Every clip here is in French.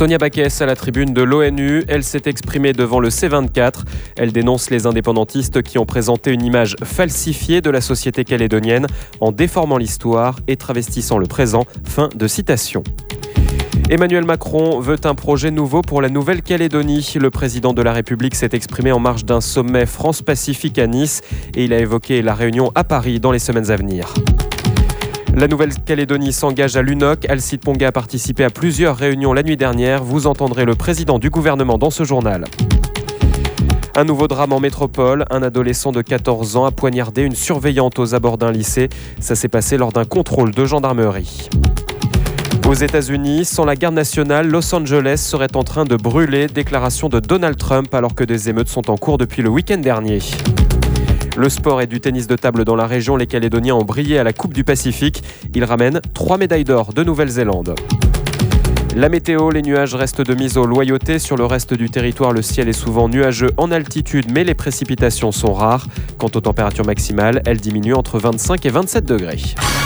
Sonia Backès à la tribune de l'ONU, elle s'est exprimée devant le C24. Elle dénonce les indépendantistes qui ont présenté une image falsifiée de la société calédonienne en déformant l'histoire et travestissant le présent. Fin de citation. Emmanuel Macron veut un projet nouveau pour la Nouvelle-Calédonie. Le président de la République s'est exprimé en marge d'un sommet France-Pacifique à Nice et il a évoqué la réunion à Paris dans les semaines à venir. La Nouvelle-Calédonie s'engage à l'UNOC. Alcide Ponga a participé à plusieurs réunions la nuit dernière. Vous entendrez le président du gouvernement dans ce journal. Un nouveau drame en métropole. Un adolescent de 14 ans a poignardé une surveillante aux abords d'un lycée. Ça s'est passé lors d'un contrôle de gendarmerie. Aux États-Unis, sans la garde nationale, Los Angeles serait en train de brûler. Déclaration de Donald Trump alors que des émeutes sont en cours depuis le week-end dernier. Le sport et du tennis de table dans la région, les Calédoniens ont brillé à la Coupe du Pacifique. Ils ramènent 3 médailles d'or de Nouvelle-Zélande. La météo, les nuages restent de mise aux loyautés. Sur le reste du territoire, le ciel est souvent nuageux en altitude, mais les précipitations sont rares. Quant aux températures maximales, elles diminuent entre 25 et 27 degrés.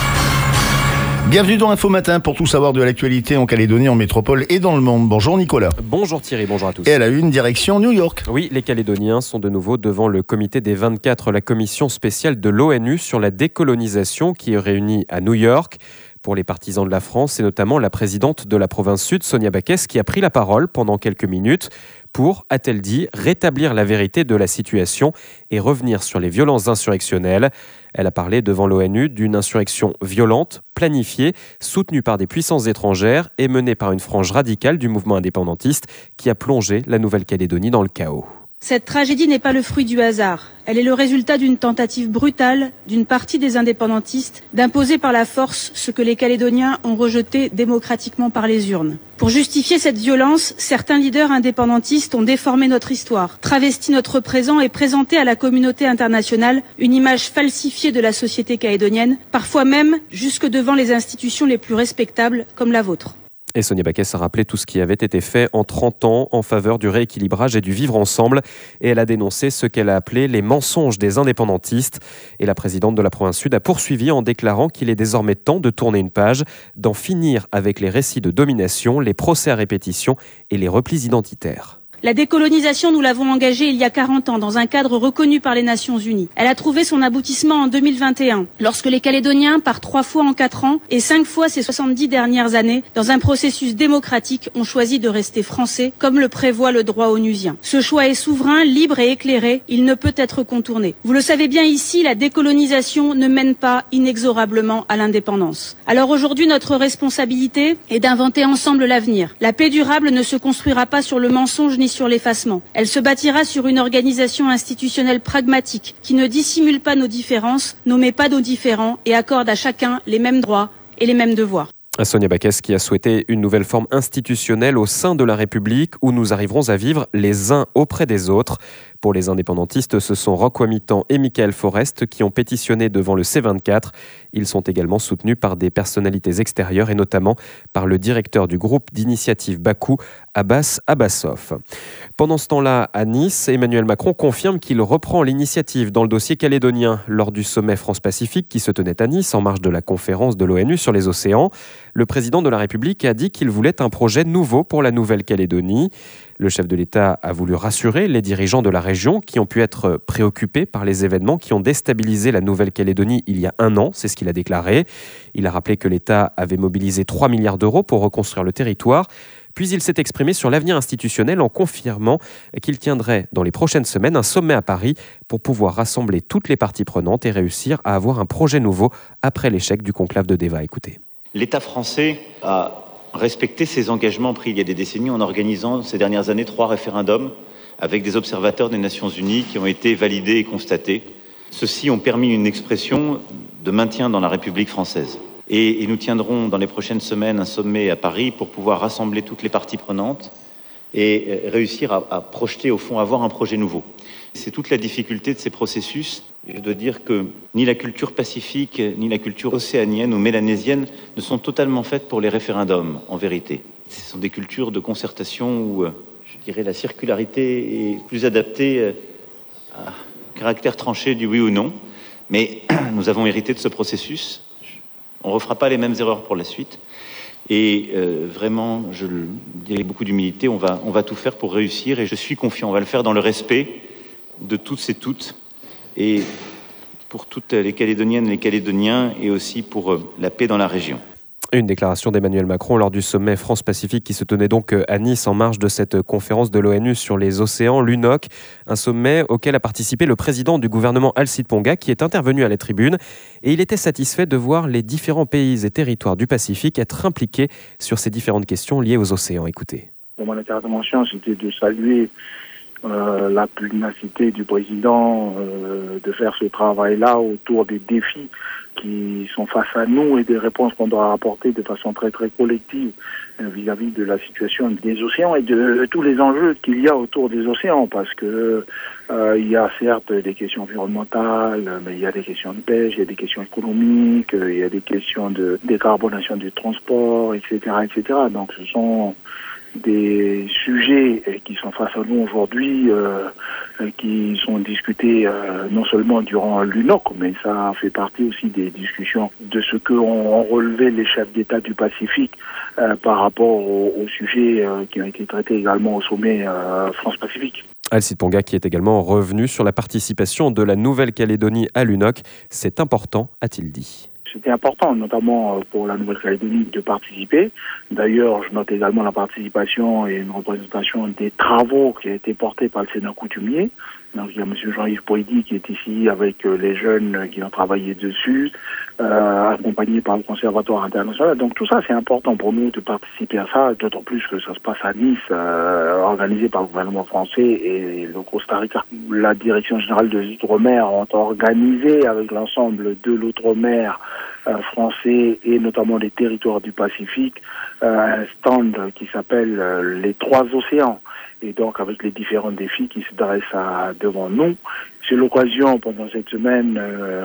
Bienvenue dans Info Matin pour tout savoir de l'actualité en Calédonie, en métropole et dans le monde. Bonjour Nicolas. Bonjour Thierry, bonjour à tous. Et à la une, direction New York. Oui, les Calédoniens sont de nouveau devant le comité des 24, la commission spéciale de l'ONU sur la décolonisation qui est réunie à New York. Pour les partisans de la France, c'est notamment la présidente de la province sud, Sonia Backès, qui a pris la parole pendant quelques minutes pour, a-t-elle dit, rétablir la vérité de la situation et revenir sur les violences insurrectionnelles. Elle a parlé devant l'ONU d'une insurrection violente, planifiée, soutenue par des puissances étrangères et menée par une frange radicale du mouvement indépendantiste qui a plongé la Nouvelle-Calédonie dans le chaos. Cette tragédie n'est pas le fruit du hasard. Elle est le résultat d'une tentative brutale d'une partie des indépendantistes d'imposer par la force ce que les Calédoniens ont rejeté démocratiquement par les urnes. Pour justifier cette violence, certains leaders indépendantistes ont déformé notre histoire, travesti notre présent et présenté à la communauté internationale une image falsifiée de la société calédonienne, parfois même jusque devant les institutions les plus respectables comme la vôtre. Et Sonia Backès a rappelé tout ce qui avait été fait en 30 ans en faveur du rééquilibrage et du vivre ensemble. Et elle a dénoncé ce qu'elle a appelé les mensonges des indépendantistes. Et la présidente de la province sud a poursuivi en déclarant qu'il est désormais temps de tourner une page, d'en finir avec les récits de domination, les procès à répétition et les replis identitaires. La décolonisation, nous l'avons engagée il y a 40 ans dans un cadre reconnu par les Nations Unies. Elle a trouvé son aboutissement en 2021, lorsque les Calédoniens, par 3 fois en 4 ans et 5 fois ces 70 dernières années, dans un processus démocratique, ont choisi de rester français, comme le prévoit le droit onusien. Ce choix est souverain, libre et éclairé. Il ne peut être contourné. Vous le savez bien ici, la décolonisation ne mène pas inexorablement à l'indépendance. Alors aujourd'hui, notre responsabilité est d'inventer ensemble l'avenir. La paix durable ne se construira pas sur le mensonge ni sur l'effacement. Elle se bâtira sur une organisation institutionnelle pragmatique qui ne dissimule pas nos différences, n'omet pas nos différends et accorde à chacun les mêmes droits et les mêmes devoirs. Sonia Backès qui a souhaité une nouvelle forme institutionnelle au sein de la République où nous arriverons à vivre les uns auprès des autres. Pour les indépendantistes, ce sont Roch Wamitan et Michael Forest qui ont pétitionné devant le C24. Ils sont également soutenus par des personnalités extérieures et notamment par le directeur du groupe d'initiative Bakou, Abbas Abbasov. Pendant ce temps-là, à Nice, Emmanuel Macron confirme qu'il reprend l'initiative dans le dossier calédonien lors du sommet France-Pacifique qui se tenait à Nice en marge de la conférence de l'ONU sur les océans. Le président de la République a dit qu'il voulait un projet nouveau pour la Nouvelle-Calédonie. Le chef de l'État a voulu rassurer les dirigeants de la région qui ont pu être préoccupés par les événements qui ont déstabilisé la Nouvelle-Calédonie il y a 1 an, c'est ce qu'il a déclaré. Il a rappelé que l'État avait mobilisé 3 milliards d'euros pour reconstruire le territoire. Puis il s'est exprimé sur l'avenir institutionnel en confirmant qu'il tiendrait dans les prochaines semaines un sommet à Paris pour pouvoir rassembler toutes les parties prenantes et réussir à avoir un projet nouveau après l'échec du conclave de Déva. Écoutez. L'État français a respecté ses engagements pris il y a des décennies en organisant ces dernières années 3 référendums avec des observateurs des Nations Unies qui ont été validés et constatés. Ceux-ci ont permis une expression de maintien dans la République française. Et nous tiendrons dans les prochaines semaines un sommet à Paris pour pouvoir rassembler toutes les parties prenantes et réussir à projeter, au fond, avoir un projet nouveau. C'est toute la difficulté de ces processus. Je dois dire que ni la culture pacifique, ni la culture océanienne ou mélanésienne ne sont totalement faites pour les référendums, en vérité. Ce sont des cultures de concertation où, je dirais, la circularité est plus adaptée à caractère tranché du oui ou non. Mais nous avons hérité de ce processus. On ne refera pas les mêmes erreurs pour la suite. Et vraiment, je le dis avec beaucoup d'humilité, on va tout faire pour réussir et je suis confiant. On va le faire dans le respect de toutes et toutes et pour toutes les Calédoniennes et les Calédoniens et aussi pour la paix dans la région. Une déclaration d'Emmanuel Macron lors du sommet France-Pacifique qui se tenait donc à Nice en marge de cette conférence de l'ONU sur les océans, l'UNOC, un sommet auquel a participé le président du gouvernement Alcide Ponga qui est intervenu à la tribune et il était satisfait de voir les différents pays et territoires du Pacifique être impliqués sur ces différentes questions liées aux océans. Écoutez. Pour mon intervention, c'était de saluer la pugnacité du président de faire ce travail-là autour des défis qui sont face à nous et des réponses qu'on doit apporter de façon très très collective vis-à-vis de la situation des océans et de tous les enjeux qu'il y a autour des océans, parce que il y a certes des questions environnementales, mais il y a des questions de pêche, il y a des questions économiques, il y a des questions de décarbonation du transport, etc., etc. Donc ce sont des sujets qui sont face à nous aujourd'hui, qui sont discutés non seulement durant l'UNOC, mais ça fait partie aussi des discussions de ce qu'ont relevé les chefs d'État du Pacifique par rapport aux sujets qui ont été traités également au sommet France-Pacifique. Alcide Ponga qui est également revenu sur la participation de la Nouvelle-Calédonie à l'UNOC. C'est important, a-t-il dit. C'était important, notamment pour la Nouvelle-Calédonie, de participer. D'ailleurs, je note également la participation et une représentation des travaux qui a été portés par le Sénat coutumier. Donc, il y a M. Jean-Yves Poïdi qui est ici avec les jeunes qui ont travaillé dessus, accompagné par le Conservatoire international. Donc, tout ça, c'est important pour nous de participer à ça, d'autant plus que ça se passe à Nice, organisé par le gouvernement français et le Costa Rica. La Direction générale des Outre-mer ont organisé avec l'ensemble de l'Outre-mer français et notamment les territoires du Pacifique un stand qui s'appelle les 3 océans. Et donc avec les différents défis qui se dressent devant nous. C'est l'occasion pendant cette semaine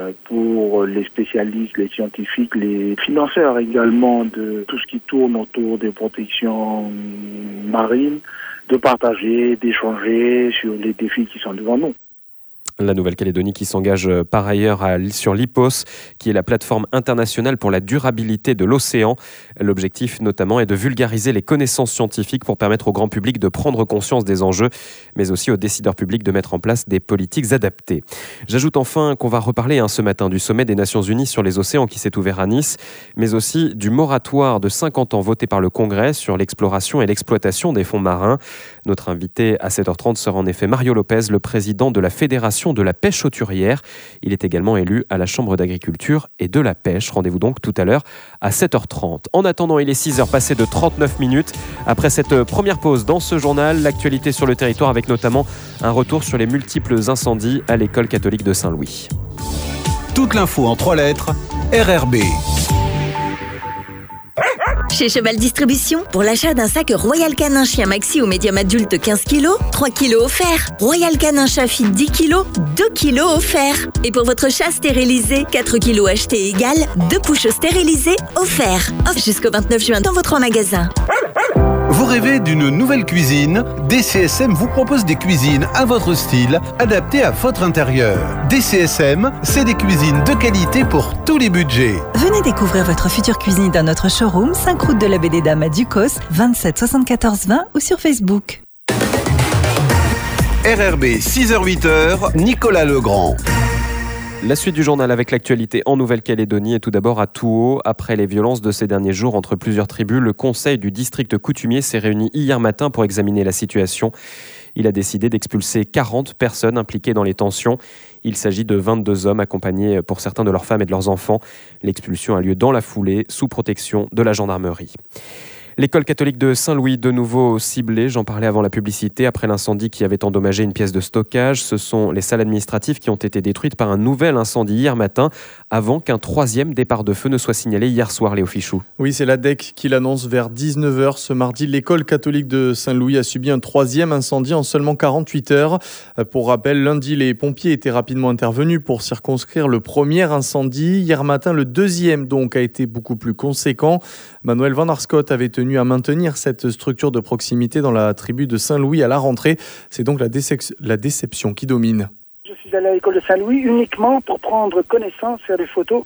pour les spécialistes, les scientifiques, les financeurs également de tout ce qui tourne autour des protections marines, de partager, d'échanger sur les défis qui sont devant nous. La Nouvelle-Calédonie qui s'engage par ailleurs sur l'IPOS, qui est la plateforme internationale pour la durabilité de l'océan. L'objectif notamment est de vulgariser les connaissances scientifiques pour permettre au grand public de prendre conscience des enjeux, mais aussi aux décideurs publics de mettre en place des politiques adaptées. J'ajoute enfin qu'on va reparler ce matin du sommet des Nations Unies sur les océans qui s'est ouvert à Nice, mais aussi du moratoire de 50 ans voté par le Congrès sur l'exploration et l'exploitation des fonds marins. Notre invité à 7h30 sera en effet Mario Lopez, le président de la Fédération de la pêche hauturière. Il est également élu à la Chambre d'agriculture et de la pêche. Rendez-vous donc tout à l'heure à 7h30. En attendant, il est 6h passées de 39 minutes. Après cette première pause dans ce journal, l'actualité sur le territoire avec notamment un retour sur les multiples incendies à l'école catholique de Saint-Louis. Toute l'info en 3 lettres, RRB. Chez Cheval Distribution, pour l'achat d'un sac Royal Canin Chien Maxi ou médium adulte 15 kg, 3 kg offerts. Royal Canin Chat Fit 10 kg, 2 kg offerts. Et pour votre chat stérilisé, 4 kg acheté égal, 2 couches stérilisées offerts. Offre jusqu'au 29 juin dans votre magasin. Vous rêvez d'une nouvelle cuisine? DCSM vous propose des cuisines à votre style, adaptées à votre intérieur. DCSM, c'est des cuisines de qualité pour tous les budgets. Venez découvrir votre future cuisine dans notre showroom, 5 route de la Baie des Dames à Ducos, 27 74 20 ou sur Facebook. RRB 6h-8h, Nicolas Legrand. La suite du journal avec l'actualité en Nouvelle-Calédonie et tout d'abord à Touault. Après les violences de ces derniers jours entre plusieurs tribus, le conseil du district coutumier s'est réuni hier matin pour examiner la situation. Il a décidé d'expulser 40 personnes impliquées dans les tensions. Il s'agit de 22 hommes accompagnés pour certains de leurs femmes et de leurs enfants. L'expulsion a lieu dans la foulée, sous protection de la gendarmerie. L'école catholique de Saint-Louis, de nouveau ciblée, j'en parlais avant la publicité, après l'incendie qui avait endommagé une pièce de stockage. Ce sont les salles administratives qui ont été détruites par un nouvel incendie hier matin, avant qu'un 3e départ de feu ne soit signalé hier soir, Léo Fichou. Oui, c'est l'ADEC qui l'annonce vers 19h ce mardi. L'école catholique de Saint-Louis a subi un 3e incendie en seulement 48 heures. Pour rappel, lundi, les pompiers étaient rapidement intervenus pour circonscrire le premier incendie. Hier matin, le 2e donc a été beaucoup plus conséquent. Manuel Van Arscott avait tenu à maintenir cette structure de proximité dans la tribu de Saint-Louis à la rentrée. C'est donc la déception qui domine. Je je suis allé à l'école de Saint-Louis uniquement pour prendre connaissance, faire des photos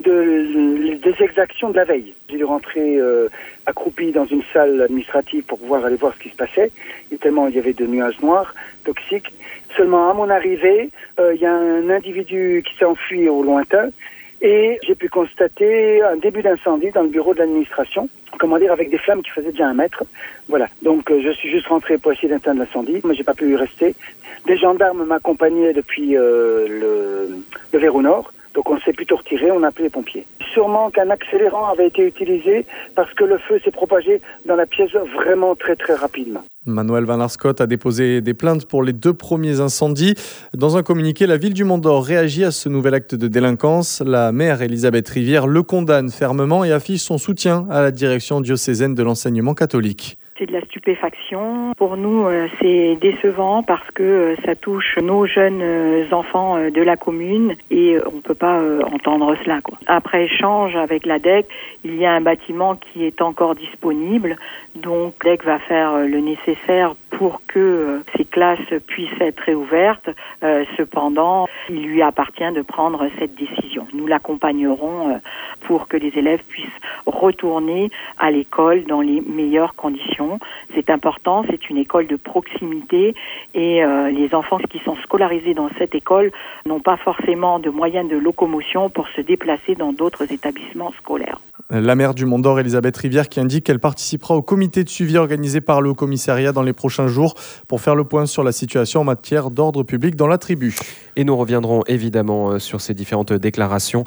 des exactions de la veille. J'ai dû rentrer accroupi dans une salle administrative pour pouvoir aller voir ce qui se passait. Et tellement il y avait de nuages noirs, toxiques. Seulement à mon arrivée, il y a un individu qui s'est enfui au lointain et j'ai pu constater un début d'incendie dans le bureau de l'administration, avec des flammes qui faisaient déjà 1 mètre. Voilà, donc je suis juste rentré pour essayer d'éteindre l'incendie, mais j'ai pas pu y rester. Des gendarmes m'accompagnaient depuis le Verrou Nord. Donc on s'est plutôt retiré, on a appelé les pompiers. Sûrement qu'un accélérant avait été utilisé parce que le feu s'est propagé dans la pièce vraiment très très rapidement. Manuel Van Arscott a déposé des plaintes pour les 2 premiers incendies. Dans un communiqué, la ville du Mont-d'Or réagit à ce nouvel acte de délinquance. La maire Elisabeth Rivière le condamne fermement et affiche son soutien à la direction diocésaine de l'enseignement catholique. C'est de la stupéfaction. Pour nous, c'est décevant parce que ça touche nos jeunes enfants de la commune et on ne peut pas entendre cela, quoi. Après échange avec l'ADEC, il y a un bâtiment qui est encore disponible. Donc l'ADEC va faire le nécessaire pour que ces classes puissent être réouvertes. Cependant, il lui appartient de prendre cette décision. Nous l'accompagnerons pour que les élèves puissent retourner à l'école dans les meilleures conditions. C'est important, c'est une école de proximité et les enfants qui sont scolarisés dans cette école n'ont pas forcément de moyens de locomotion pour se déplacer dans d'autres établissements scolaires. La maire du Mont-d'Or, Elisabeth Rivière, qui indique qu'elle participera au comité de suivi organisé par le Haut-Commissariat dans les prochains jours pour faire le point sur la situation en matière d'ordre public dans la tribu. Et nous reviendrons évidemment sur ces différentes déclarations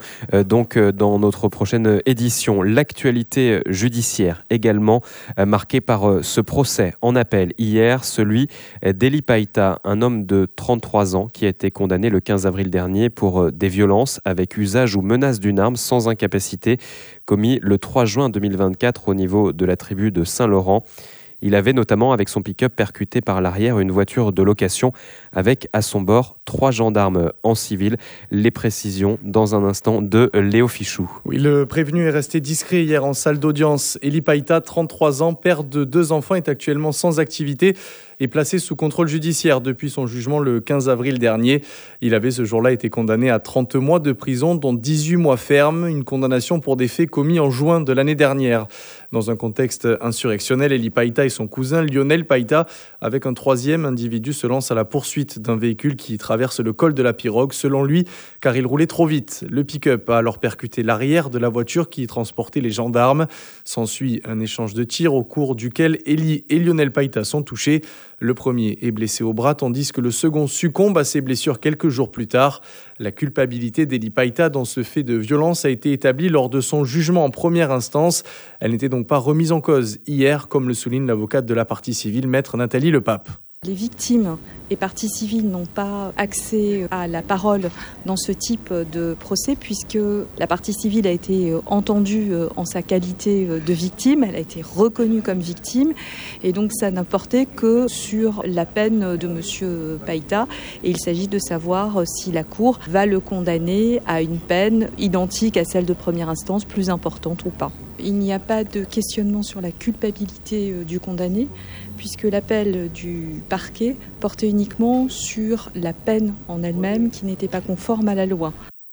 dans notre prochaine édition. L'actualité judiciaire également marquée par ce procès en appel hier, celui d'Eli Païta, un homme de 33 ans qui a été condamné le 15 avril dernier pour des violences avec usage ou menace d'une arme sans incapacité commis le 3 juin 2024 au niveau de la tribu de Saint-Laurent. Il avait notamment, avec son pick-up, percuté par l'arrière une voiture de location avec à son bord 3 gendarmes en civil. Les précisions dans un instant de Léo Fichou. Oui, le prévenu est resté discret hier en salle d'audience. Eli Païta, 33 ans, père de 2 enfants, est actuellement sans activité et placé sous contrôle judiciaire depuis son jugement le 15 avril dernier. Il avait ce jour-là été condamné à 30 mois de prison, dont 18 mois fermes, une condamnation pour des faits commis en juin de l'année dernière. Dans un contexte insurrectionnel, Eli Païta et son cousin Lionel Païta, avec un 3e individu, se lancent à la poursuite d'un véhicule qui traverse le col de la Pirogue, selon lui, car il roulait trop vite. Le pick-up a alors percuté l'arrière de la voiture qui transportait les gendarmes. S'ensuit un échange de tirs au cours duquel Eli et Lionel Païta sont touchés. Le premier est blessé au bras, tandis que le second succombe à ses blessures quelques jours plus tard. La culpabilité d'Eli Païta dans ce fait de violence a été établie lors de son jugement en première instance. Elle n'était donc pas remise en cause hier, comme le souligne l'avocate de la partie civile, maître Nathalie Lepape. Les victimes et parties civiles n'ont pas accès à la parole dans ce type de procès puisque la partie civile a été entendue en sa qualité de victime, elle a été reconnue comme victime et donc ça n'a porté que sur la peine de M. Païta et il s'agit de savoir si la Cour va le condamner à une peine identique à celle de première instance, plus importante ou pas. Il n'y a pas de questionnement sur la culpabilité du condamné puisque l'appel du parquet portait uniquement sur la peine en elle-même qui n'était pas conforme à la loi.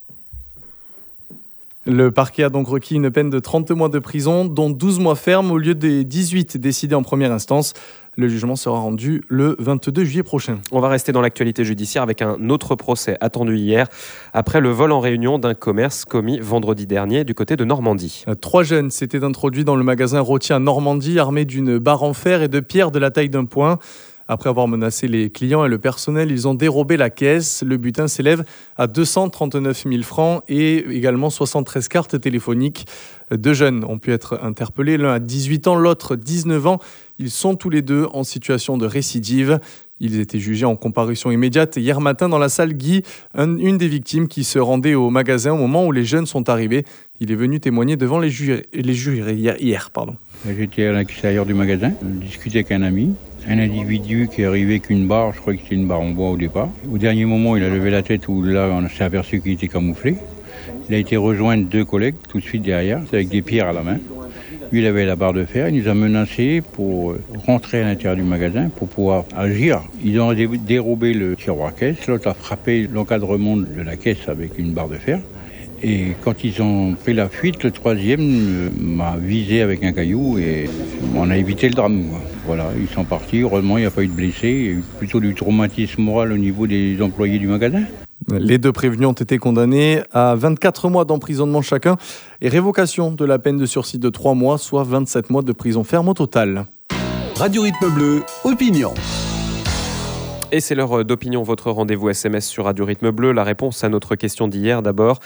Le parquet a donc requis une peine de 30 mois de prison, dont 12 mois fermes au lieu des 18 décidés en première instance. Le jugement sera rendu le 22 juillet prochain. On va rester dans l'actualité judiciaire avec un autre procès attendu hier, après le vol en réunion d'un commerce commis vendredi dernier du côté de Normandie. 3 jeunes s'étaient introduits dans le magasin Rottier à Normandie, armés d'une barre en fer et de pierres de la taille d'un poing. Après avoir menacé les clients et le personnel, ils ont dérobé la caisse. Le butin s'élève à 239 000 francs et également 73 cartes téléphoniques. 2 jeunes ont pu être interpellés, l'un à 18 ans, l'autre 19 ans. Ils sont tous les deux en situation de récidive. Ils étaient jugés en comparution immédiate hier matin dans la salle Guy, une des victimes qui se rendait au magasin au moment où les jeunes sont arrivés. Il est venu témoigner devant les jurés hier. J'étais à l'extérieur du magasin, je discutais avec un ami. Un individu qui est arrivé avec une barre, je crois que c'était une barre en bois au départ. Au dernier moment, il a levé la tête où là, on s'est aperçu qu'il était camouflé. Il a été rejoint de 2 collègues tout de suite derrière, avec des pierres à la main. Lui, il avait la barre de fer, il nous a menacés pour rentrer à l'intérieur du magasin pour pouvoir agir. Ils ont dérobé le tiroir caisse, l'autre a frappé l'encadrement de la caisse avec une barre de fer. Et quand ils ont pris la fuite, le troisième m'a visé avec un caillou et on a évité le drame. Voilà, ils sont partis. Heureusement, il n'y a pas eu de blessés. Il y a eu plutôt du traumatisme moral au niveau des employés du magasin. Les 2 prévenus ont été condamnés à 24 mois d'emprisonnement chacun et révocation de la peine de sursis de 3 mois, soit 27 mois de prison ferme au total. Radio Rythme Bleu, opinion. Et c'est l'heure d'opinion, votre rendez-vous SMS sur Radio Rythme Bleu. La réponse à notre question d'hier, d'abord.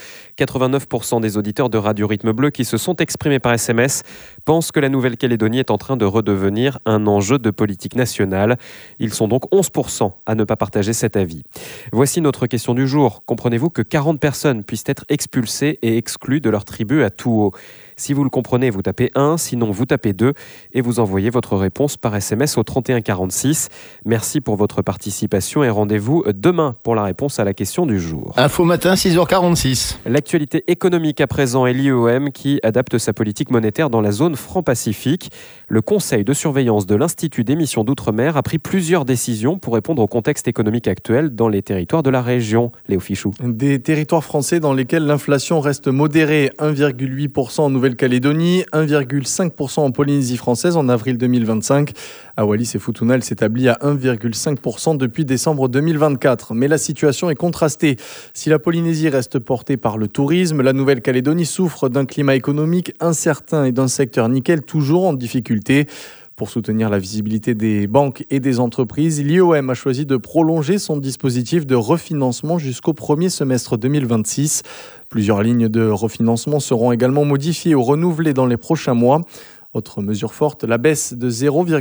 89% des auditeurs de Radio Rythme Bleu qui se sont exprimés par SMS pensent que la Nouvelle-Calédonie est en train de redevenir un enjeu de politique nationale. Ils sont donc 11% à ne pas partager cet avis. Voici notre question du jour. Comprenez-vous que 40 personnes puissent être expulsées et exclues de leur tribu à tout haut ? Si vous le comprenez, vous tapez 1, sinon vous tapez 2 et vous envoyez votre réponse par SMS au 3146. Merci pour votre participation et rendez-vous demain pour la réponse à la question du jour. Info matin, 6h46. L'actualité économique à présent est l'IEM qui adapte sa politique monétaire dans la zone franc-pacifique. Le conseil de surveillance de l'Institut d'émission d'Outre-mer a pris plusieurs décisions pour répondre au contexte économique actuel dans les territoires de la région. Léo Fichou. Des territoires français dans lesquels l'inflation reste modérée, 1,8% en Nouvelle-Calédonie, 1,5% en Polynésie française en avril 2025. À Wallis et Futuna, elle s'établit à 1,5% depuis décembre 2024. Mais la situation est contrastée. Si la Polynésie reste portée par le tourisme, la Nouvelle-Calédonie souffre d'un climat économique incertain et d'un secteur nickel toujours en difficulté. Pour soutenir la visibilité des banques et des entreprises, l'IOM a choisi de prolonger son dispositif de refinancement jusqu'au premier semestre 2026. Plusieurs lignes de refinancement seront également modifiées ou renouvelées dans les prochains mois. Autre mesure forte, la baisse de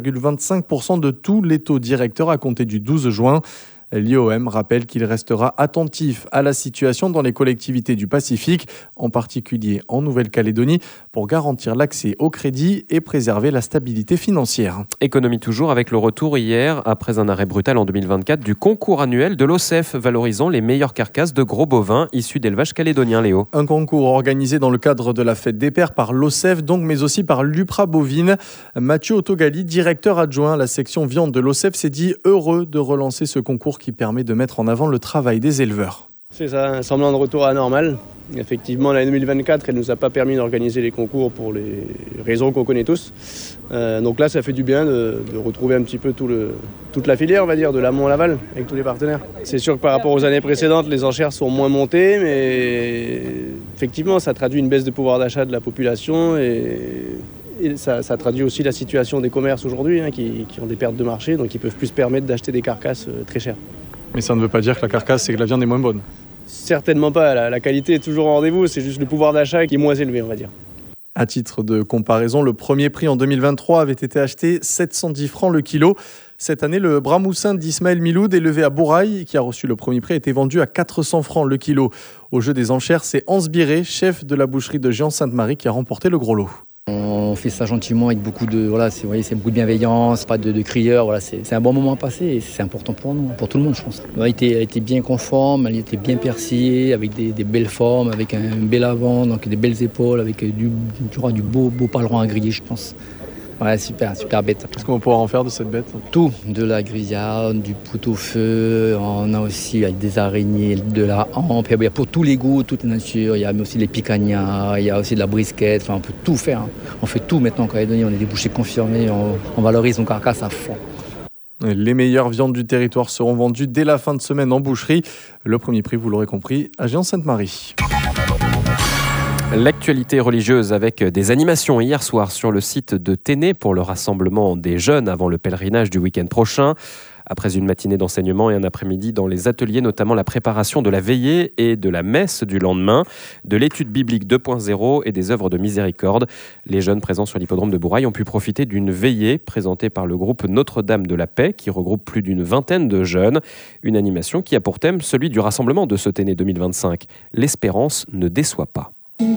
0,25% de tous les taux directeurs à compter du 12 juin. L'IOM rappelle qu'il restera attentif à la situation dans les collectivités du Pacifique, en particulier en Nouvelle-Calédonie, pour garantir l'accès au crédit et préserver la stabilité financière. Économie toujours avec le retour hier, après un arrêt brutal en 2024, du concours annuel de l'OCEF valorisant les meilleures carcasses de gros bovins issus d'élevage calédonien, Léo. Un concours organisé dans le cadre de la fête des pères par l'OCEF, donc, mais aussi par l'UPRA bovine. Mathieu Autogali, directeur adjoint à la section viande de l'OCEF, s'est dit heureux de relancer ce concours qui permet de mettre en avant le travail des éleveurs. C'est ça, un semblant de retour à la normale. Effectivement, l'année 2024, elle ne nous a pas permis d'organiser les concours pour les raisons qu'on connaît tous. Donc là, ça fait du bien de retrouver un petit peu toute la filière, on va dire, de l'amont à l'aval, avec tous les partenaires. C'est sûr que par rapport aux années précédentes, les enchères sont moins montées, mais effectivement, ça traduit une baisse de pouvoir d'achat de la population et ça traduit aussi la situation des commerces aujourd'hui, qui ont des pertes de marché, donc ils peuvent plus se permettre d'acheter des carcasses très chères. Mais ça ne veut pas dire que la carcasse, c'est que la viande est moins bonne. Certainement pas, la qualité est toujours au rendez-vous, c'est juste le pouvoir d'achat qui est moins élevé, on va dire. À titre de comparaison, le premier prix en 2023 avait été acheté 710 francs le kilo. Cette année, le bramoussin d'Ismaël Miloud, élevé à Bourail, qui a reçu le premier prix, a été vendu à 400 francs le kilo. Au jeu des enchères, c'est Hans Biré, chef de la boucherie de Jean-Sainte-Marie, qui a remporté le gros lot. On fait ça gentiment avec beaucoup de, c'est beaucoup de bienveillance, pas de crieurs. C'est un bon moment à passer et c'est important pour nous, pour tout le monde, je pense. Elle était bien conforme, elle était bien persillée, avec des belles formes, avec un bel avant, donc des belles épaules, avec du beau paleron à griller, je pense. Ouais, super bête. Qu'est-ce qu'on va pouvoir en faire de cette bête ? Tout, de la grillade, du pot-au-feu, on a aussi des araignées, de la hampe, il y a pour tous les goûts, toute la nature, il y a aussi les picanhas, il y a aussi de la brisquette, on peut tout faire. On fait tout maintenant en Calédonie, on est des bouchers confirmés, on valorise nos carcasses à fond. Les meilleures viandes du territoire seront vendues dès la fin de semaine en boucherie. Le premier prix, vous l'aurez compris, à Jean-Sainte-Marie. L'actualité religieuse avec des animations hier soir sur le site de Téné pour le rassemblement des jeunes avant le pèlerinage du week-end prochain. Après une matinée d'enseignement et un après-midi dans les ateliers, notamment la préparation de la veillée et de la messe du lendemain, de l'étude biblique 2.0 et des œuvres de miséricorde. Les jeunes présents sur l'hippodrome de Bourail ont pu profiter d'une veillée présentée par le groupe Notre-Dame de la Paix qui regroupe plus d'une vingtaine de jeunes. Une animation qui a pour thème celui du rassemblement de ce Téné 2025. L'espérance ne déçoit pas.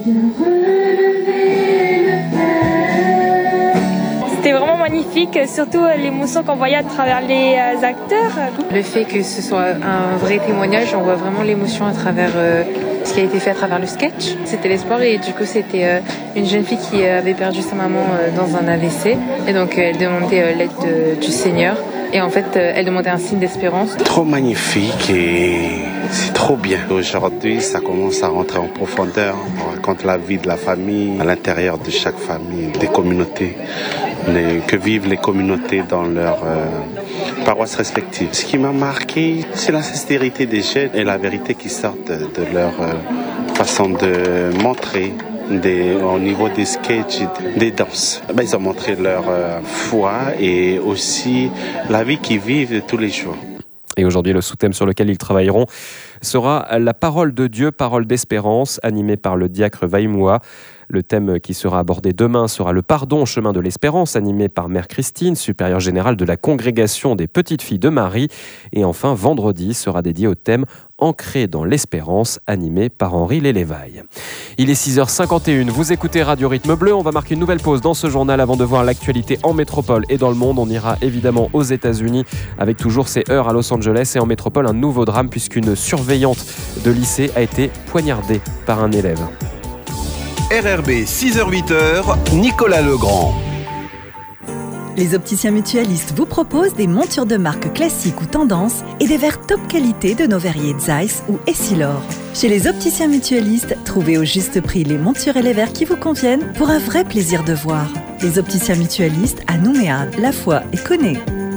C'était vraiment magnifique, surtout l'émotion qu'on voyait à travers les acteurs. Le fait que ce soit un vrai témoignage, on voit vraiment l'émotion à travers ce qui a été fait à travers le sketch. C'était l'espoir et du coup c'était une jeune fille qui avait perdu sa maman dans un AVC et donc elle demandait l'aide du Seigneur et en fait elle demandait un signe d'espérance. Trop magnifique et c'est trop bien. Aujourd'hui ça commence à rentrer en profondeur. On raconte la vie de la famille à l'intérieur de chaque famille, des communautés, que vivent les communautés dans leurs paroisses respectives. Ce qui m'a marqué, c'est la sincérité des jeunes et la vérité qui sortent de leur façon de montrer au niveau des sketchs, des danses. Ils ont montré leur foi et aussi la vie qu'ils vivent tous les jours. Et aujourd'hui, le sous-thème sur lequel ils travailleront sera la parole de Dieu, parole d'espérance, animée par le diacre Vaimoua. Le thème qui sera abordé demain sera le pardon au chemin de l'espérance, animé par Mère Christine, supérieure générale de la congrégation des Petites Filles de Marie. Et enfin, vendredi sera dédié au thème Ancré dans l'espérance, animé par Henri Lélévaille. Il est 6h51, vous écoutez Radio Rythme Bleu. On va marquer une nouvelle pause dans ce journal avant de voir l'actualité en métropole et dans le monde. On ira évidemment aux États-Unis avec toujours ces heures à Los Angeles et en métropole un nouveau drame puisqu'une surveillante de lycée a été poignardée par un élève. RRB 6h-8h, Nicolas Legrand. Les opticiens mutualistes vous proposent des montures de marque classiques ou tendance et des verres top qualité de nos verriers Zeiss ou Essilor. Chez les opticiens mutualistes, trouvez au juste prix les montures et les verres qui vous conviennent pour un vrai plaisir de voir. Les opticiens mutualistes à Nouméa, La Foix et Connay.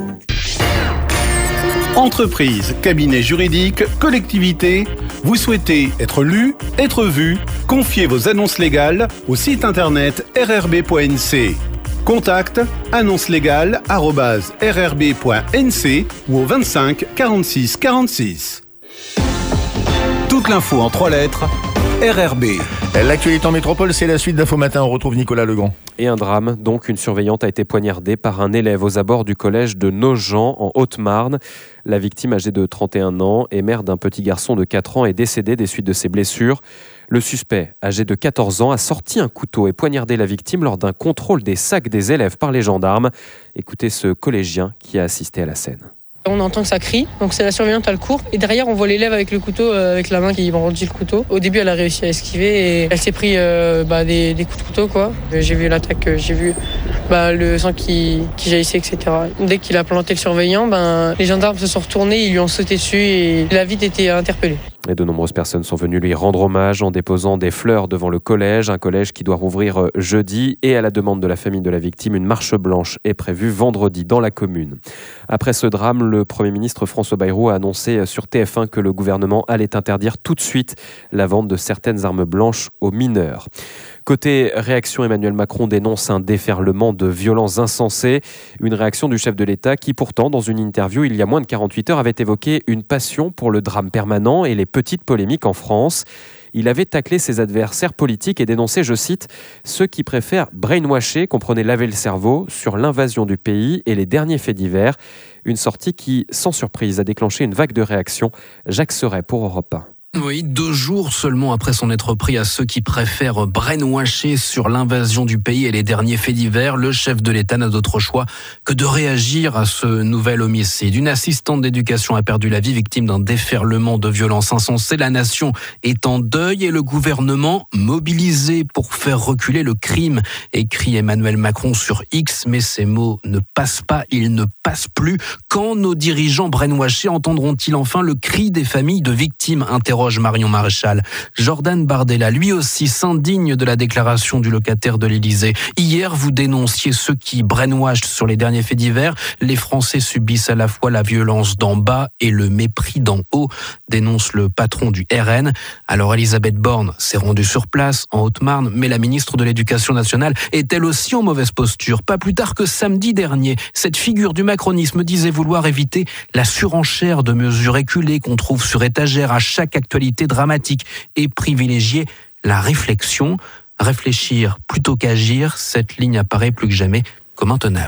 Entreprise, cabinet juridique, collectivité, vous souhaitez être lu, être vu? Confiez vos annonces légales au site internet rrb.nc. Contact annonceslégale@rrb.nc ou au 25 46 46. Toute l'info en 3 lettres, RRB. L'actualité en métropole, c'est la suite d'Info Matin. On retrouve Nicolas Legrand. Et un drame, donc une surveillante a été poignardée par un élève aux abords du collège de Nogent en Haute-Marne. La victime, âgée de 31 ans et mère d'un petit garçon de 4 ans, est décédée des suites de ses blessures. Le suspect, âgé de 14 ans, a sorti un couteau et poignardé la victime lors d'un contrôle des sacs des élèves par les gendarmes. Écoutez ce collégien qui a assisté à la scène. On entend que ça crie, donc c'est la surveillante, elle court. Et derrière, on voit l'élève avec le couteau, avec la main qui brandit le couteau. Au début, elle a réussi à esquiver et elle s'est pris des coups de couteau, quoi. J'ai vu l'attaque, j'ai vu le sang qui jaillissait, etc. Dès qu'il a planté le surveillant, les gendarmes se sont retournés, ils lui ont sauté dessus et il a vite été interpellé. Et de nombreuses personnes sont venues lui rendre hommage en déposant des fleurs devant le collège, un collège qui doit rouvrir jeudi. Et à la demande de la famille de la victime, une marche blanche est prévue vendredi dans la commune. Après ce drame, le Premier ministre François Bayrou a annoncé sur TF1 que le gouvernement allait interdire tout de suite la vente de certaines armes blanches aux mineurs. Côté réaction, Emmanuel Macron dénonce un déferlement de violences insensées. Une réaction du chef de l'État qui pourtant, dans une interview il y a moins de 48 heures, avait évoqué une passion pour le drame permanent et les petites polémiques en France. Il avait taclé ses adversaires politiques et dénoncé, je cite, « ceux qui préfèrent brainwasher, comprenez laver le cerveau, sur l'invasion du pays et les derniers faits divers ». Une sortie qui, sans surprise, a déclenché une vague de réactions. Jacques Serret pour Europe 1. Oui, 2 jours seulement après s'en être pris à ceux qui préfèrent brainwasher sur l'invasion du pays et les derniers faits divers, le chef de l'État n'a d'autre choix que de réagir à ce nouvel homicide. Une assistante d'éducation a perdu la vie, victime d'un déferlement de violence insensée. La nation est en deuil et le gouvernement mobilisé pour faire reculer le crime, écrit Emmanuel Macron sur X. Mais ces mots ne passent pas, ils ne passent plus. Quand nos dirigeants brainwashés entendront-ils enfin le cri des familles de victimes, interroge Marion Maréchal. Jordan Bardella, lui aussi, s'indigne de la déclaration du locataire de l'Élysée. Hier, vous dénonciez ceux qui brainwashent sur les derniers faits divers. Les Français subissent à la fois la violence d'en bas et le mépris d'en haut, dénonce le patron du RN. Alors Elisabeth Borne s'est rendue sur place en Haute-Marne, mais la ministre de l'Éducation nationale est elle aussi en mauvaise posture. Pas plus tard que samedi dernier, cette figure du macronisme disait vouloir éviter la surenchère de mesures éculées qu'on trouve sur étagère à chaque actualité dramatique et privilégier la réflexion. Réfléchir plutôt qu'agir, cette ligne apparaît plus que jamais comme intenable.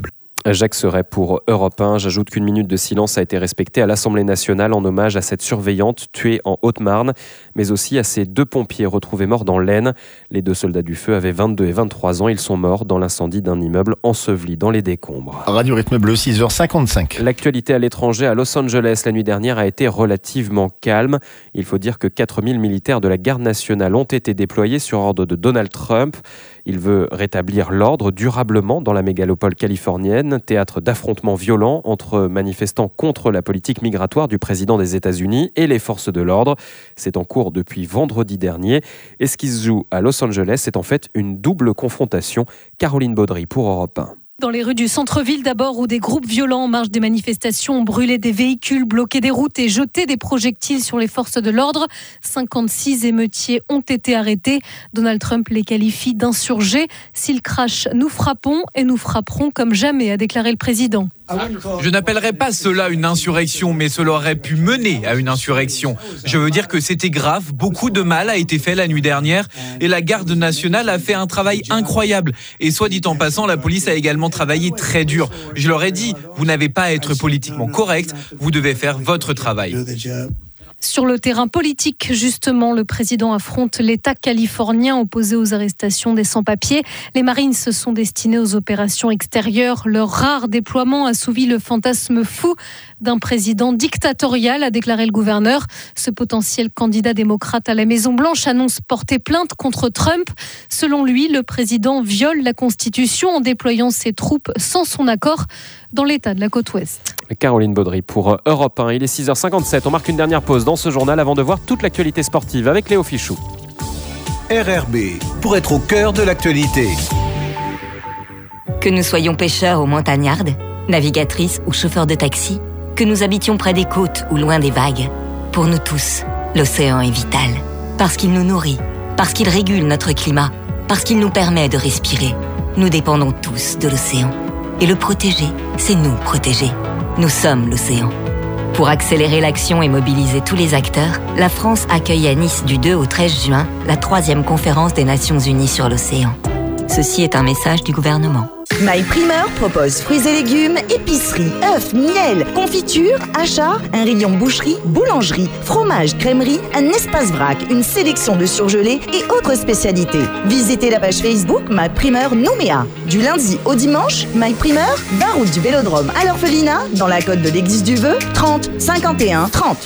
Jacques Serret pour Europe 1. J'ajoute qu'une minute de silence a été respectée à l'Assemblée nationale en hommage à cette surveillante tuée en Haute-Marne, mais aussi à ces 2 pompiers retrouvés morts dans l'Aisne. Les 2 soldats du feu avaient 22 et 23 ans. Ils sont morts dans l'incendie d'un immeuble enseveli dans les décombres. Radio Rythme Bleu, 6h55. L'actualité à l'étranger, à Los Angeles, la nuit dernière a été relativement calme. Il faut dire que 4000 militaires de la garde nationale ont été déployés sur ordre de Donald Trump. Il veut rétablir l'ordre durablement dans la mégalopole californienne, théâtre d'affrontements violents entre manifestants contre la politique migratoire du président des États-Unis et les forces de l'ordre. C'est en cours depuis vendredi dernier. Et ce qui se joue à Los Angeles, c'est en fait une double confrontation. Caroline Baudry pour Europe 1. Dans les rues du centre-ville d'abord, où des groupes violents en marge des manifestations ont brûlé des véhicules, bloqué des routes et jeté des projectiles sur les forces de l'ordre. 56 émeutiers ont été arrêtés. Donald Trump les qualifie d'insurgés. S'ils crachent, nous frappons et nous frapperons comme jamais, a déclaré le président. Je n'appellerais pas cela une insurrection, mais cela aurait pu mener à une insurrection. Je veux dire que c'était grave, beaucoup de mal a été fait la nuit dernière et la garde nationale a fait un travail incroyable. Et soit dit en passant, la police a également travaillé très dur. Je leur ai dit, vous n'avez pas à être politiquement correct, vous devez faire votre travail. Sur le terrain politique, justement, le président affronte l'État californien opposé aux arrestations des sans-papiers. Les Marines se sont destinés aux opérations extérieures. Leur rare déploiement assouvit le fantasme fou d'un président dictatorial, a déclaré le gouverneur. Ce potentiel candidat démocrate à la Maison-Blanche annonce porter plainte contre Trump. Selon lui, le président viole la Constitution en déployant ses troupes sans son accord dans l'État de la côte ouest. Caroline Baudry pour Europe 1. Il est 6h57. On marque une dernière pause dans ce journal avant de voir toute l'actualité sportive avec Léo Fichou. RRB, pour être au cœur de l'actualité. Que nous soyons pêcheurs ou montagnardes, navigatrices ou chauffeurs de taxi, que nous habitions près des côtes ou loin des vagues, pour nous tous, l'océan est vital. Parce qu'il nous nourrit, parce qu'il régule notre climat, parce qu'il nous permet de respirer. Nous dépendons tous de l'océan. Et le protéger, c'est nous protéger. Nous sommes l'océan. Pour accélérer l'action et mobiliser tous les acteurs, la France accueille à Nice du 2 au 13 juin la 3e conférence des Nations Unies sur l'océan. Ceci est un message du gouvernement. My Primeur propose fruits et légumes, épicerie, œufs, miel, confiture, achats, un rayon boucherie, boulangerie, fromage, crèmerie, un espace vrac, une sélection de surgelés et autres spécialités. Visitez la page Facebook My Primeur Nouméa. Du lundi au dimanche, My Primeur, 20 route du Vélodrome à l'Orphelinat, dans la côte de l'Église du Vœu, 30 51 30.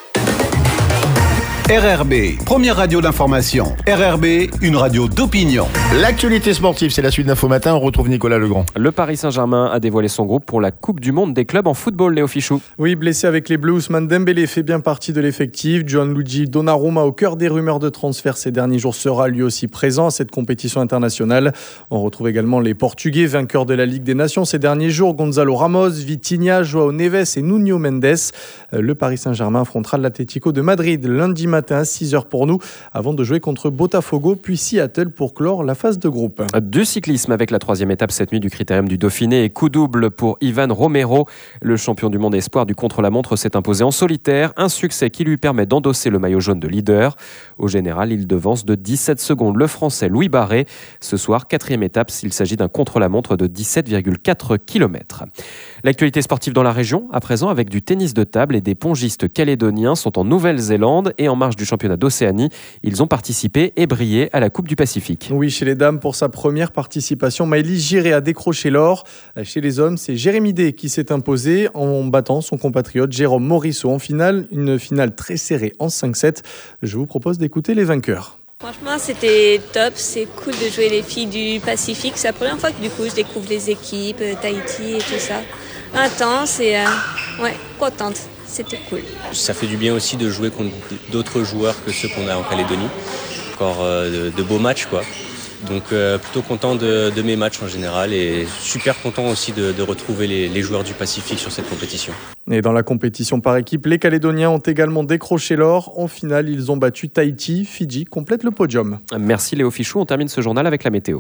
RRB, première radio d'information. RRB, une radio d'opinion. L'actualité sportive, c'est la suite d'Info Matin. On retrouve Nicolas Legrand. Le Paris Saint-Germain a dévoilé son groupe pour la Coupe du Monde des clubs en football, Léo Fichou. Oui, blessé avec les Bleus, Ousmane Dembélé fait bien partie de l'effectif. Gianluigi Donnarumma, au cœur des rumeurs de transfert ces derniers jours, sera lui aussi présent à cette compétition internationale. On retrouve également les Portugais, vainqueurs de la Ligue des Nations ces derniers jours. Gonzalo Ramos, Vitinha, Joao Neves et Nuno Mendes. Le Paris Saint-Germain affrontera l'Atlético de Madrid lundi matin à 6h pour nous, avant de jouer contre Botafogo puis Seattle pour clore la phase de groupe. Du cyclisme avec la 3e étape cette nuit du Critérium du Dauphiné et coup double pour Ivan Romero. Le champion du monde espoir du contre-la-montre s'est imposé en solitaire, un succès qui lui permet d'endosser le maillot jaune de leader. Au général, il devance de 17 secondes le Français Louis Barré. Ce soir, 4e étape, s'il s'agit d'un contre-la-montre de 17,4 km. L'actualité sportive dans la région, à présent avec du tennis de table et des pongistes calédoniens sont en Nouvelle-Zélande et en marge du championnat d'Océanie. Ils ont participé et brillé à la Coupe du Pacifique. Oui, chez les dames, pour sa première participation, Maëlys Giré a décroché l'or. Chez les hommes, c'est Jérémy Day qui s'est imposé en battant son compatriote Jérôme Morisseau en finale. Une finale très serrée en 5-7. Je vous propose d'écouter les vainqueurs. Franchement, c'était top, c'est cool de jouer les filles du Pacifique. C'est la première fois que du coup je découvre les équipes, Tahiti et tout ça. Intense et contente, c'était cool. Ça fait du bien aussi de jouer contre d'autres joueurs que ceux qu'on a en Calédonie. Encore de beaux matchs quoi. Donc plutôt content de mes matchs en général et super content aussi de retrouver les joueurs du Pacifique sur cette compétition. Et dans la compétition par équipe, les Calédoniens ont également décroché l'or. En finale, ils ont battu Tahiti. Fidji complète le podium. Merci Léo Fichou. On termine ce journal avec la météo.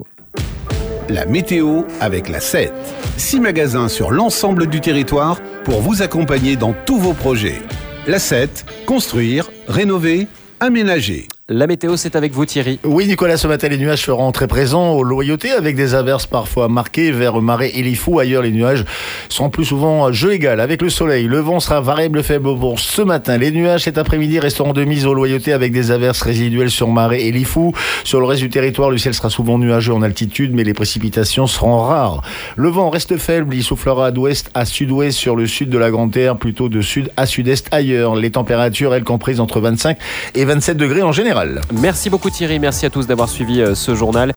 La météo avec la 7. 6 magasins sur l'ensemble du territoire pour vous accompagner dans tous vos projets. La 7, construire, rénover, aménager. La météo, c'est avec vous Thierry. Oui Nicolas, ce matin les nuages seront très présents aux Loyautés avec des averses parfois marquées vers Marais et Lifou. Ailleurs les nuages sont plus souvent jeu égal avec le soleil. Le vent sera variable faible pour ce matin. Les nuages cet après-midi resteront de mise aux Loyautés avec des averses résiduelles sur Marais et Lifou. Sur le reste du territoire, le ciel sera souvent nuageux en altitude mais les précipitations seront rares. Le vent reste faible, il soufflera d'ouest à sud-ouest sur le sud de la Grande Terre, plutôt de sud à sud-est ailleurs. Les températures, elles, comprises entre 25 et 27 degrés en général. Merci beaucoup Thierry, merci à tous d'avoir suivi ce journal.